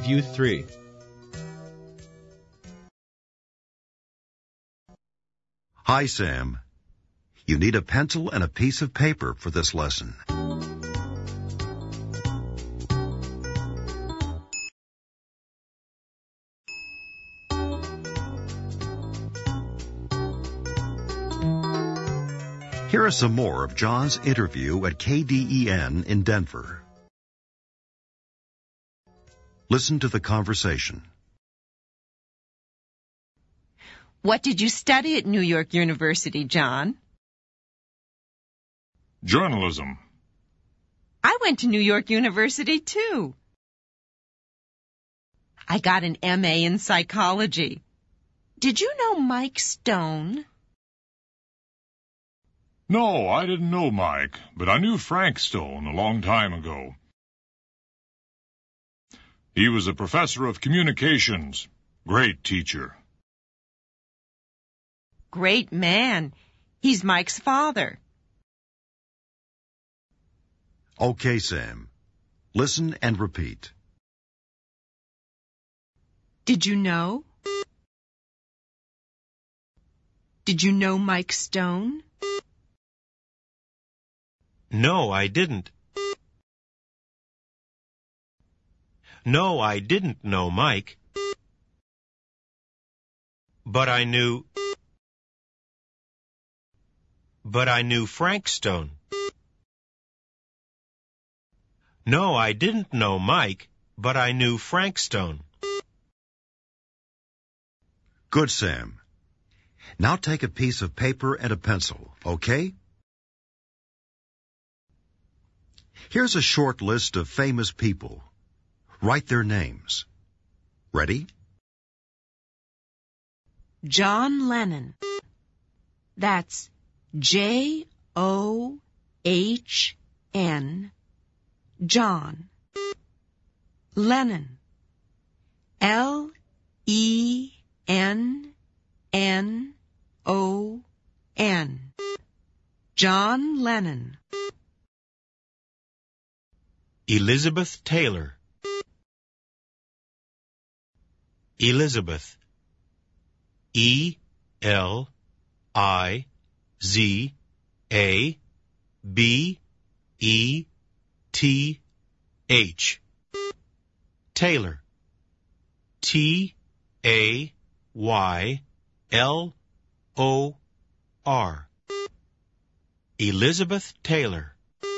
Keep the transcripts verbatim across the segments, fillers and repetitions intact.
Review three. Hi, Sam. You need a pencil and a piece of paper for this lesson. Here are some more of John's interview at K D E N in Denver. Listen to the conversation. What did you study at New York University, John? Journalism. I went to New York University, too. I got an M A in psychology. Did you know Mike Stone? No, I didn't know Mike, but I knew Frank Stone a long time ago. He was a professor of communications. Great teacher. Great man. He's Mike's father. Okay, Sam. Listen and repeat. Did you know? Did you know Mike Stone? No, I didn't. No, I didn't know Mike. But I knew... But I knew Frank Stone. No, I didn't know Mike, but I knew Frank Stone. Good, Sam. Now take a piece of paper and a pencil, okay? Here's a short list of famous people. Write their names. Ready? John Lennon. That's J O H N. John. Lennon. L E N N O N. John Lennon. Elizabeth Taylor. Elizabeth. E L I Z A B E T H. Taylor. T A Y L O R. Elizabeth Taylor.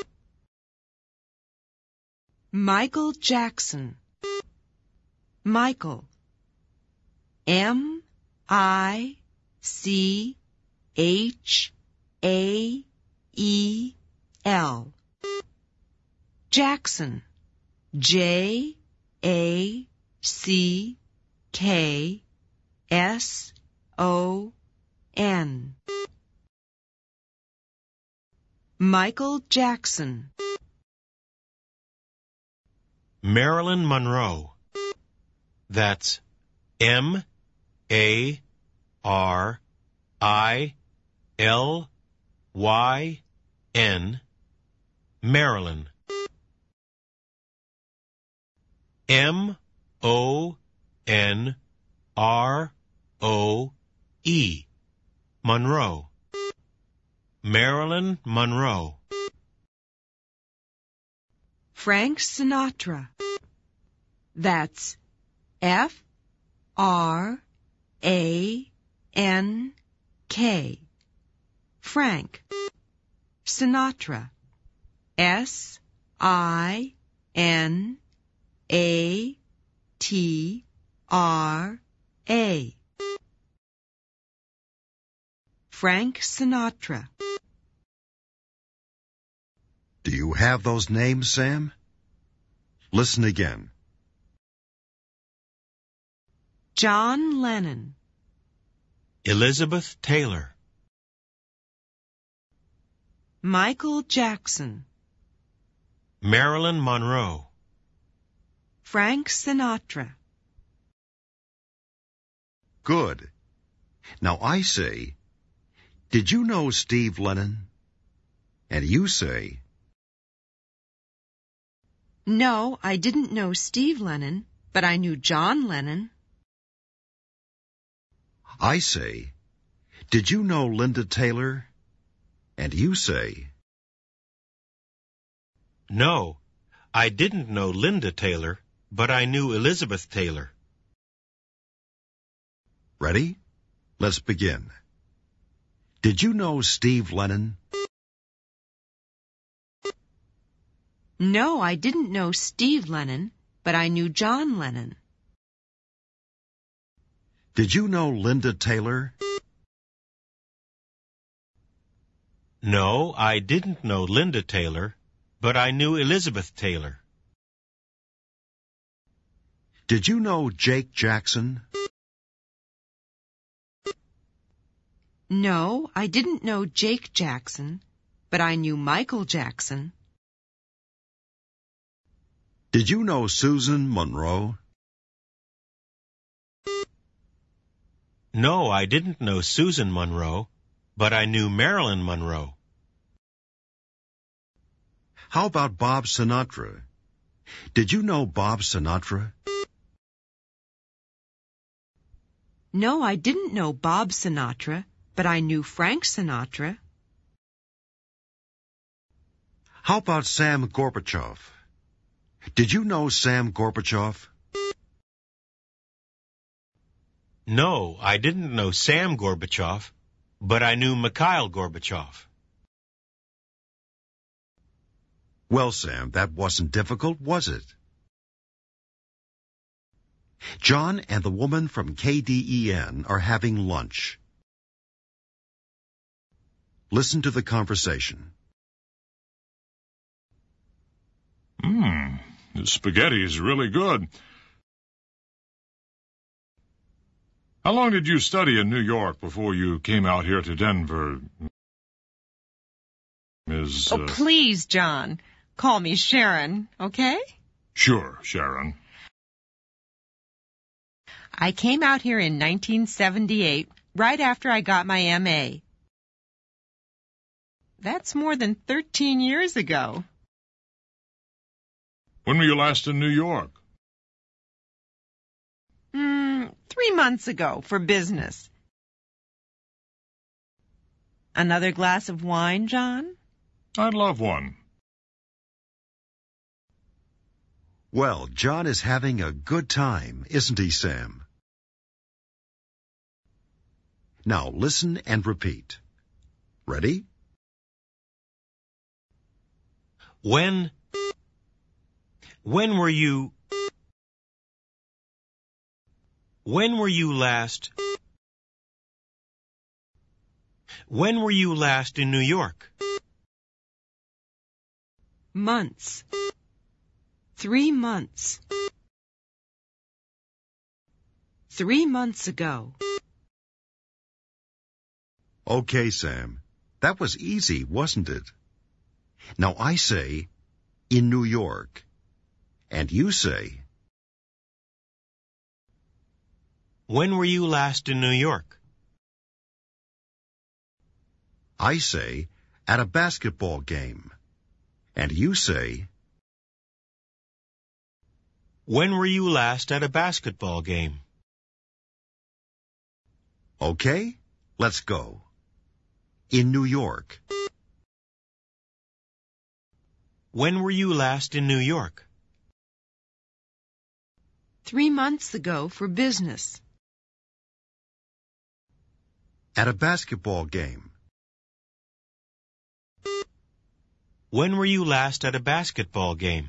Michael Jackson. Michael. M I C H A E L. Jackson. J A C K S O N. Michael Jackson. Marilyn Monroe. That's M A R I L Y N. Marilyn. M O N R O E. Monroe. Marilyn Monroe. Frank Sinatra. That's F R A N K. Frank. Sinatra. S I N A T R A. Frank Sinatra. Do you have those names, Sam? Listen again. John Lennon. Elizabeth Taylor. Michael Jackson. Marilyn Monroe. Frank Sinatra. Good. Now I say, did you know Steve Lennon? And you say, No, I didn't know Steve Lennon. but I knew John Lennon. I say, did you know Linda Taylor? And you say, No, I didn't know Linda Taylor, but I knew Elizabeth Taylor. Ready? Let's begin. Did you know Steve Lennon? No, I didn't know Steve Lennon, but I knew John Lennon. Did you know Linda Taylor? No, I didn't know Linda Taylor, but I knew Elizabeth Taylor. Did you know Jake Jackson? No, I didn't know Jake Jackson, but I knew Michael Jackson. Did you know Susan Monroe? No, I didn't know Susan Monroe, but I knew Marilyn Monroe. How about Bob Sinatra? Did you know Bob Sinatra? No, I didn't know Bob Sinatra, but I knew Frank Sinatra. How about Sam Gorbachev? Did you know Sam Gorbachev? No, I didn't know Sam Gorbachev, but I knew Mikhail Gorbachev. Well, Sam, that wasn't difficult, was it? John and the woman from K D E N are having lunch. Listen to the conversation. Mmm, the spaghetti is really good. How long did you study in New York before you came out here to Denver, Miz Oh, Uh... please, John. Call me Sharon, okay? Sure, Sharon. I came out here in nineteen seventy-eight, right after I got my M A. That's more than thirteen years ago. When were you last in New York? Hmm, three months ago for business. Another glass of wine, John? I'd love one. Well, John is having a good time, isn't he, Sam? Now listen and repeat. Ready? When, when were you, when were you last, when were you last in New York? Months. Three months. Three months ago. Okay, Sam. That was easy, wasn't it? Now I say, in New York. And you say, When were you last in New York? I say, at a basketball game. And you say, When were you last at a basketball game? okay, let's go. In New York. When were you last in New York? Three months ago for business. At a basketball game. When were you last at a basketball game?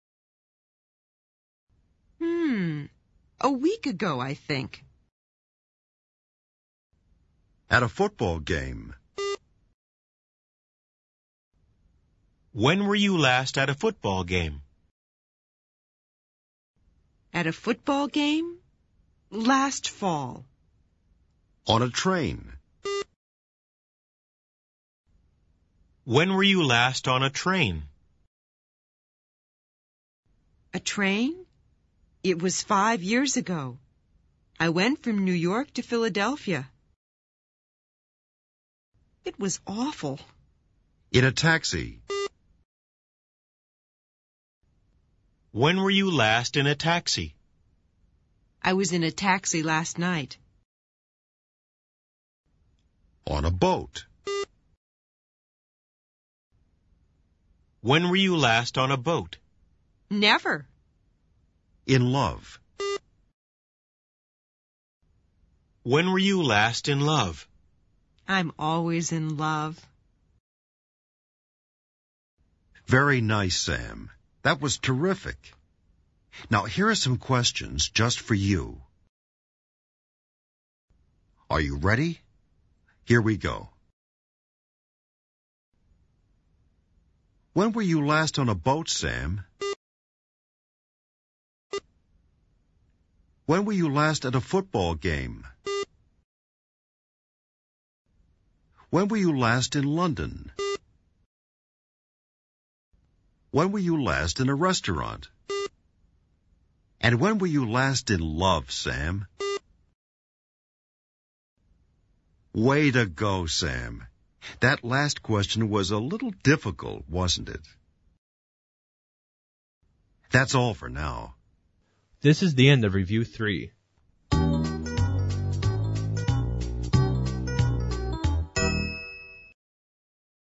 Hmm, a week ago, I think. At a football game. When were you last at a football game? At a football game? Last fall. On a train. When were you last on a train? A train? It was five years ago. I went from New York to Philadelphia. It was awful. In a taxi. When were you last in a taxi? I was in a taxi last night. On a boat. When were you last on a boat? Never. In love. When were you last in love? I'm always in love. Very nice, Sam. That was terrific. Now here are some questions just for you. Are you ready? Here we go. When were you last on a boat, Sam? When were you last at a football game? When were you last in London? When were you last in a restaurant? And when were you last in love, Sam? Way to go, Sam. That last question was a little difficult, wasn't it? That's all for now. This is the end of Review three.